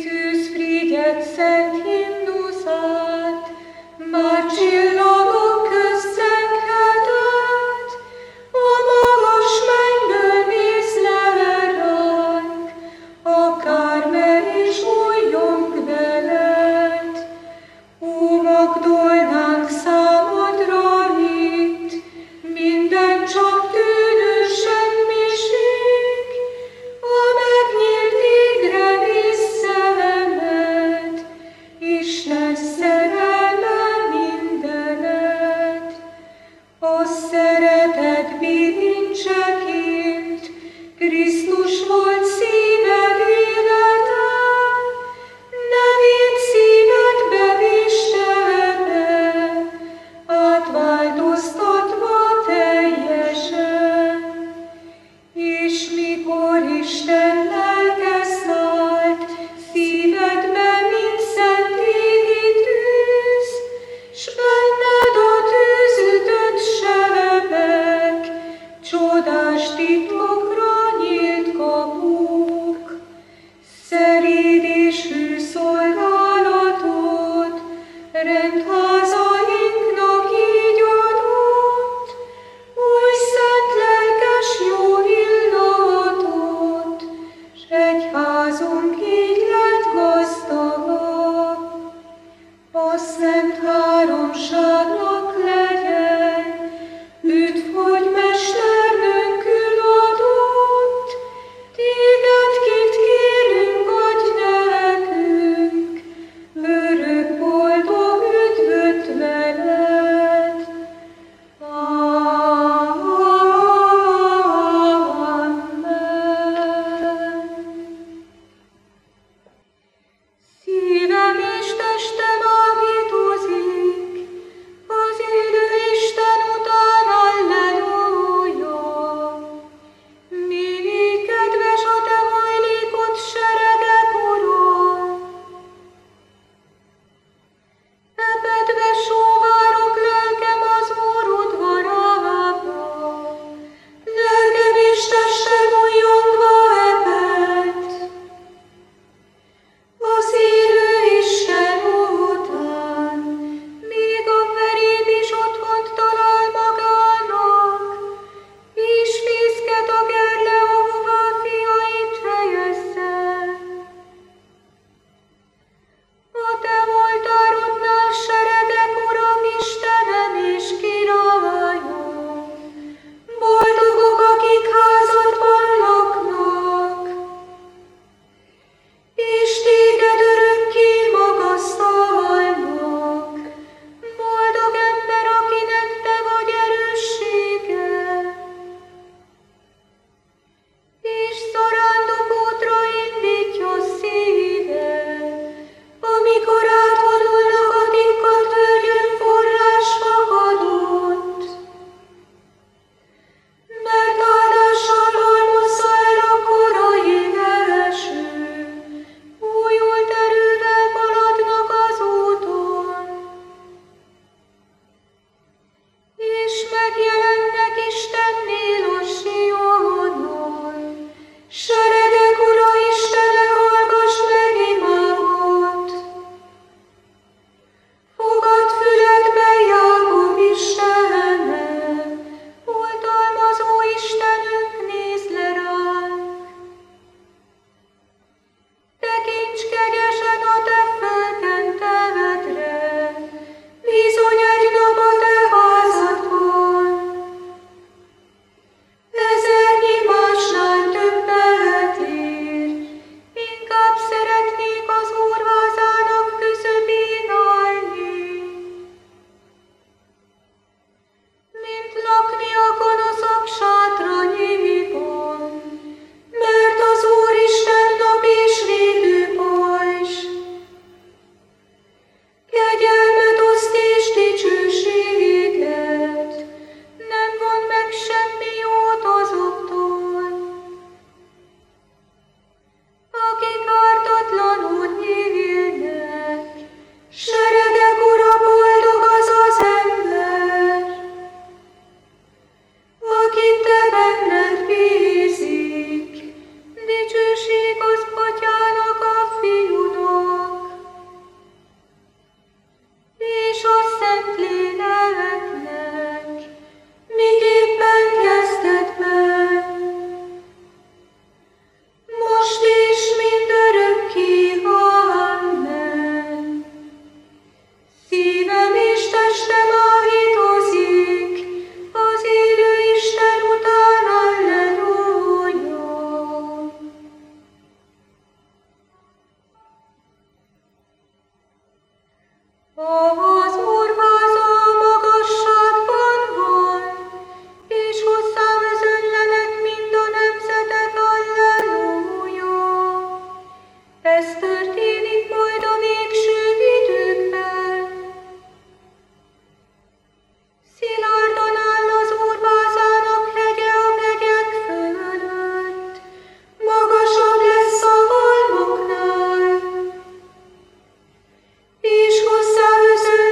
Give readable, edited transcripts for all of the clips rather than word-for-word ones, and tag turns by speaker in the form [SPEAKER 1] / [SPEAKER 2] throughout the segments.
[SPEAKER 1] Jesus frigyet szent himnuszát, már csillagok közzenkedett, a magas mennyből néz le ránk, akármer is újjong veled. Ó, magdolnánk számodra itt, minden csak tűnő semmiség, a megnyílt égre néz szemed, Isten szerelme mindened. A szeretet bilincseként Krisztus volt szíved élete, nevét szívedbe viste be, átváltoztatva teljesen. És mikor Isten lelke szállt szívedbe, mint szent égi tűz, s benned a tűz ütött sebek, csodás titokra nyílt kapuk. Szeréd és hű szolgálatod rendházainknak így adott, új szent lelkes jó illatot, s egyházunk így lett gazdagabb. A szent háromságnak legyen üdv, hogy mesternőnkül adott, téged kit kérünk, adj nekünk, örök boldog üdvöt veled. Amen. Szívem és testem ágítozik az élő Isten után, alleluja. Mindig kedves a te hajlékod seregek, Uram. Epedve sóvárok lelkem az Úr udvarába, lelkem és testem újjongva eped. Az élő Isten Az Úrháza magasságban van, és hozzá özönlenek mind a nemzetek, alleluja. Ez történik majd a végső időkben. Szilárdan áll az Úrházának hegye a hegyek fölött, magasabb lesz a halmoknál, és hozzá özönlenek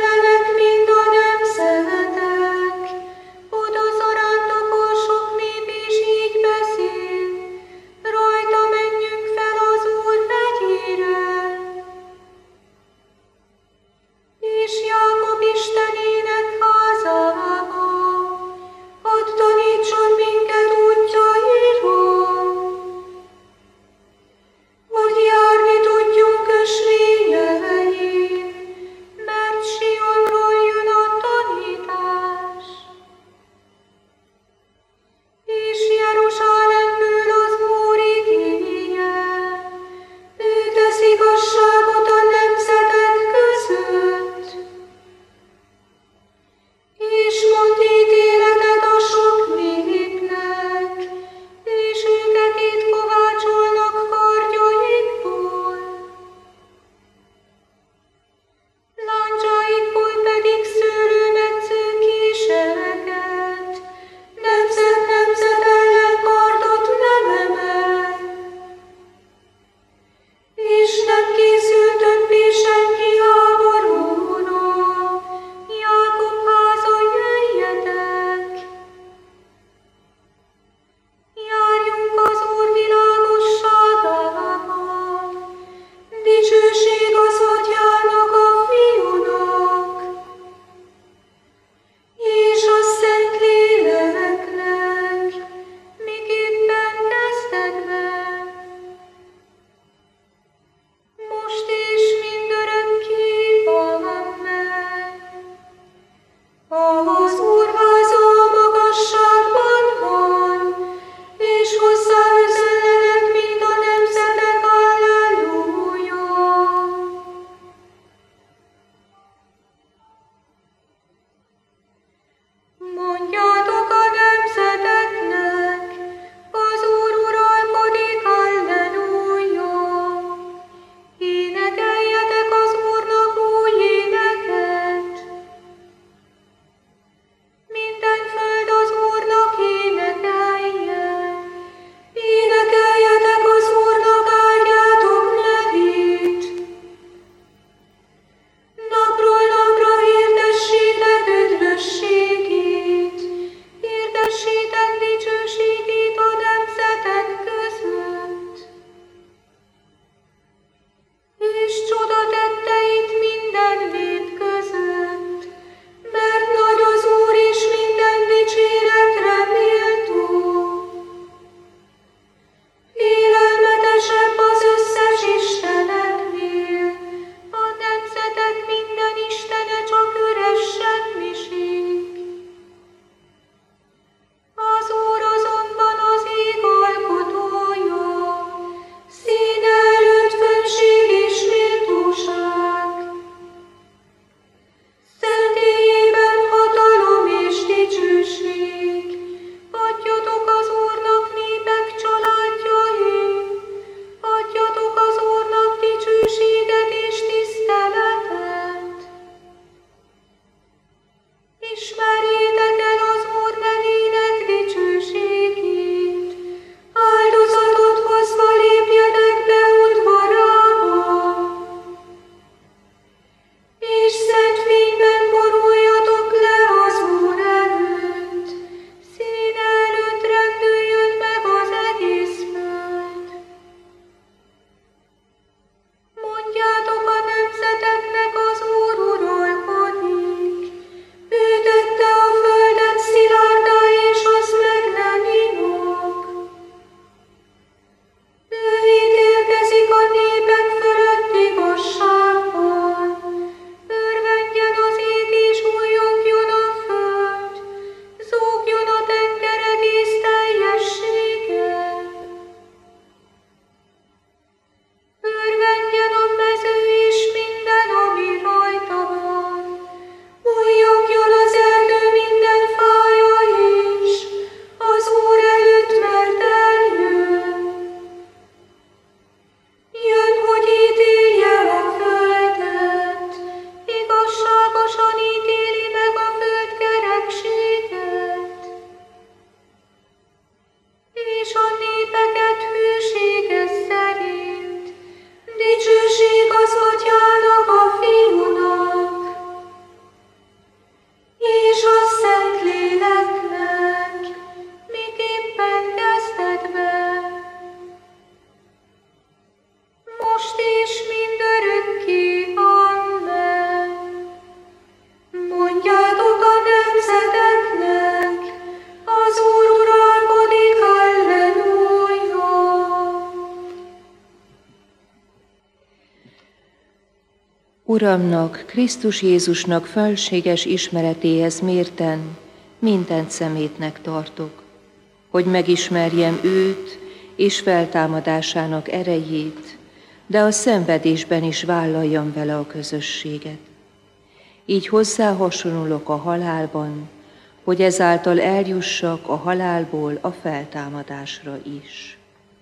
[SPEAKER 2] Uramnak, Krisztus Jézusnak felséges ismeretéhez mérten mindent szemétnek tartok, hogy megismerjem őt és feltámadásának erejét, de a szenvedésben is vállaljam vele a közösséget. Így hozzá hasonulok a halálban, hogy ezáltal eljussak a halálból a feltámadásra is.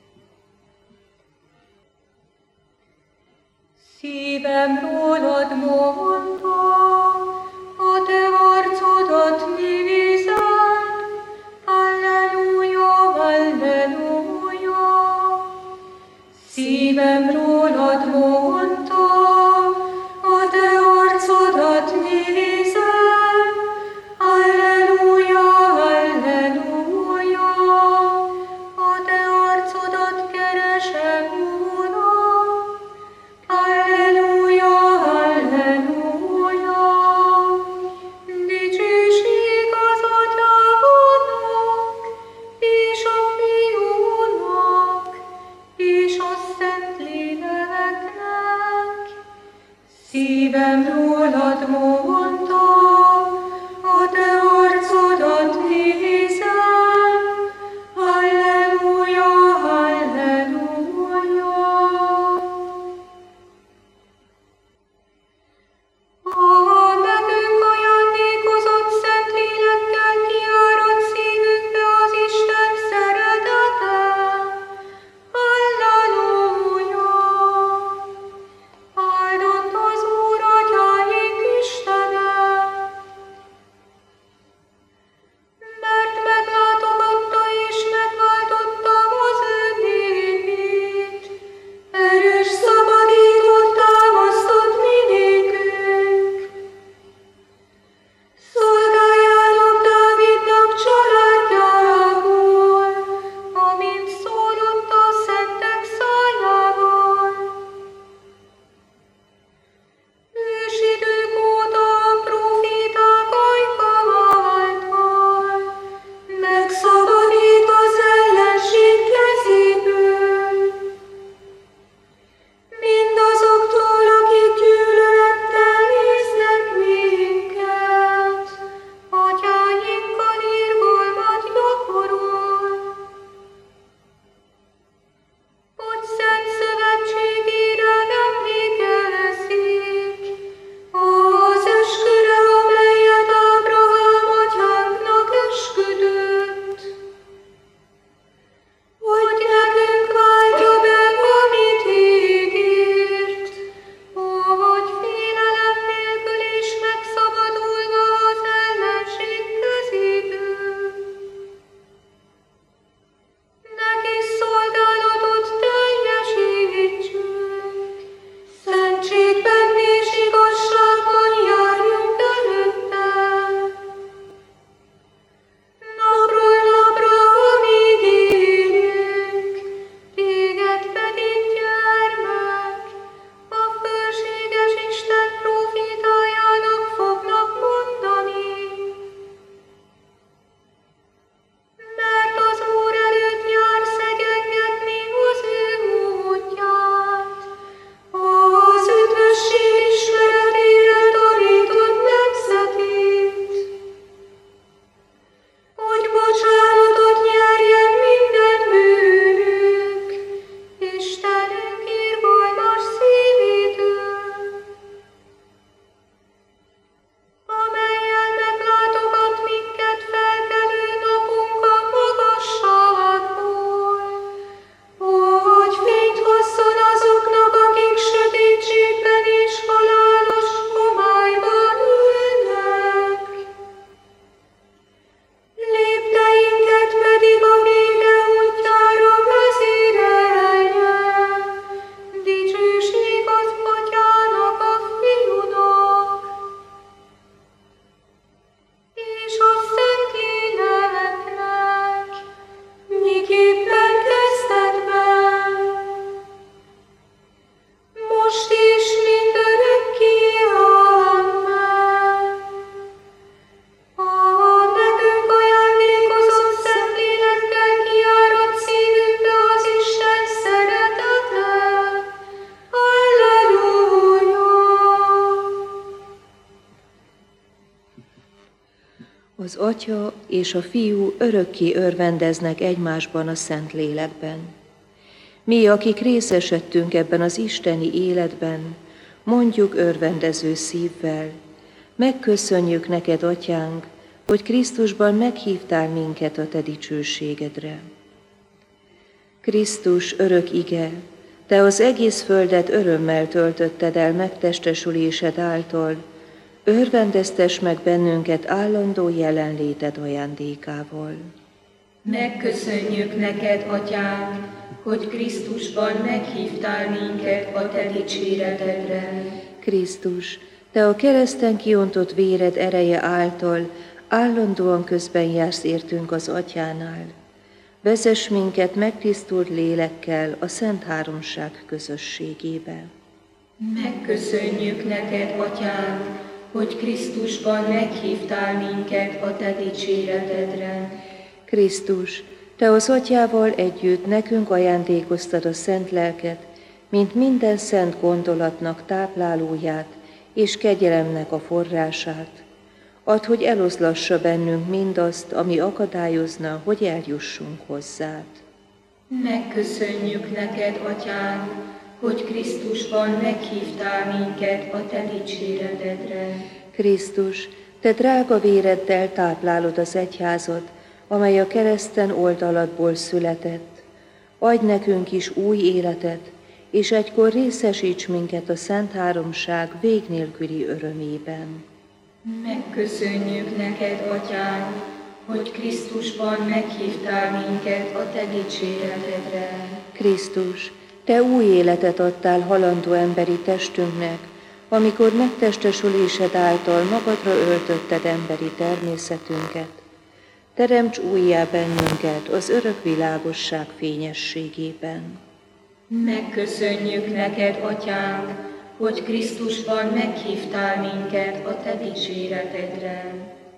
[SPEAKER 1] Szívem rólad mondta, a te arcodat nézem, halleluja, halleluja. Szívem rólad mondta, a te arcodat nézem, halleluja, halleluja. A te arcodat keresem, Uram, halleluja, halleluja. Dicsőség az Atyának, és a Fiúnak, és a Szentléleknek. Szívem rólad mondta, a te arcodat nézem, halleluja, halleluja. A nekünk ajándékozott Szentlélekkel kiárad szívünkbe az Isten szeretete. Halleluja! Áldott az Úr Atyája
[SPEAKER 2] Az Atya és a Fiú örökké örvendeznek egymásban a Szentlélekben. Mi, akik részesedtünk ebben az isteni életben, mondjuk örvendező szívvel: megköszönjük neked, Atyánk, hogy Krisztusban meghívtál minket a te dicsőségedre. Krisztus örök ige, te az egész földet örömmel töltötted el megtestesülésed által, örvendeztess meg bennünket állandó jelenléted ajándékával.
[SPEAKER 1] Megköszönjük neked, Atyánk, hogy Krisztusban meghívtál minket a te dicséretedre.
[SPEAKER 2] Krisztus, te a kereszten kiontott véred ereje által állandóan közben jársz értünk az Atyánál. Vezess minket megtisztult lélekkel a Szent Háromság közösségébe.
[SPEAKER 1] Megköszönjük neked, Atyánk, hogy Krisztusban meghívtál minket a te dicséretedre.
[SPEAKER 2] Krisztus, te az Atyával együtt nekünk ajándékoztad a Szent Lelket, mint minden szent gondolatnak táplálóját és kegyelemnek a forrását. Add, hogy eloszlassa bennünk mindazt, ami akadályozna, hogy eljussunk hozzád.
[SPEAKER 1] Megköszönjük neked, Atyánk, hogy Krisztusban meghívtál minket a te dicséretedre.
[SPEAKER 2] Krisztus, te drága véreddel táplálod az egyházat, amely a kereszten oldaladból született. Adj nekünk is új életet, és egykor részesíts minket a Szent Háromság vég nélküli örömében.
[SPEAKER 1] Megköszönjük neked, Atyánk, hogy Krisztusban meghívtál minket a te dicséretedre.
[SPEAKER 2] Krisztus, te új életet adtál halandó emberi testünknek, amikor megtestesülésed által magadra öltötted emberi természetünket. Teremts újjá bennünket az örök világosság fényességében.
[SPEAKER 1] Megköszönjük neked, Atyánk, hogy Krisztusban meghívtál minket a te dicséretedre.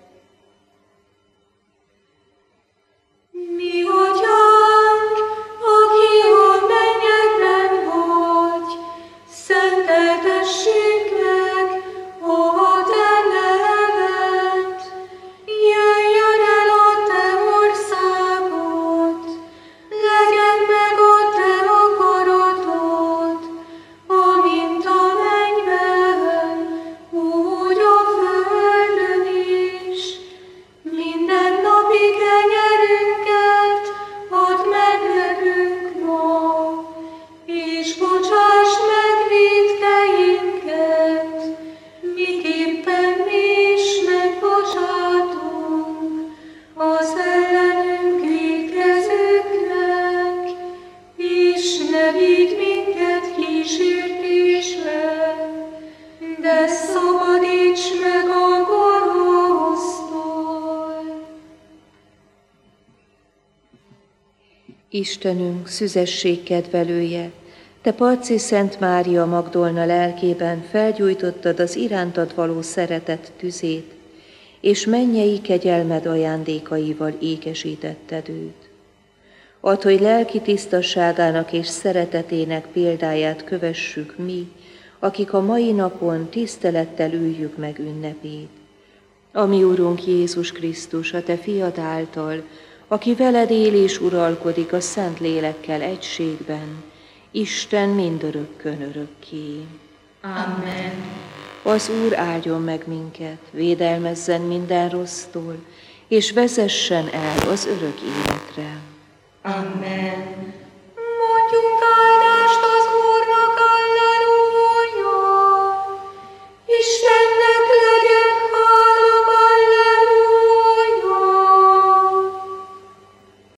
[SPEAKER 1] Mi, Atyánk, aki a mennyekben vagy, szenteltessék meg a te neved. Jöjjön el a te országod, legyen meg a te akaratod, amint a mennyben, úgy a földön is. Minden napi kenyerünket add meg nekünk ma, és bocsáss meg vétkeinket, miképpen mi is megbocsátunk az ellenünk vétkezőknek, és ne vigy minket kísértésbe, de szabadíts meg a gonosztól.
[SPEAKER 2] Istenünk, szüzesség kedvelője, te Parci Szent Mária Magdolna lelkében felgyújtottad az irántad való szeretet tüzét, és mennyei kegyelmed ajándékaival ékesítetted őt. Add, hogy lelki tisztasságának és szeretetének példáját kövessük mi, akik a mai napon tisztelettel üljük meg ünnepét. A mi Urunk Jézus Krisztus, a te fiad által, aki veled él és uralkodik a Szent Lélekkel egységben, Isten mindörökkön örökké.
[SPEAKER 1] Amen.
[SPEAKER 2] Az Úr áldjon meg minket, védelmezzen minden rossztól, és vezessen el az örök életre.
[SPEAKER 1] Amen.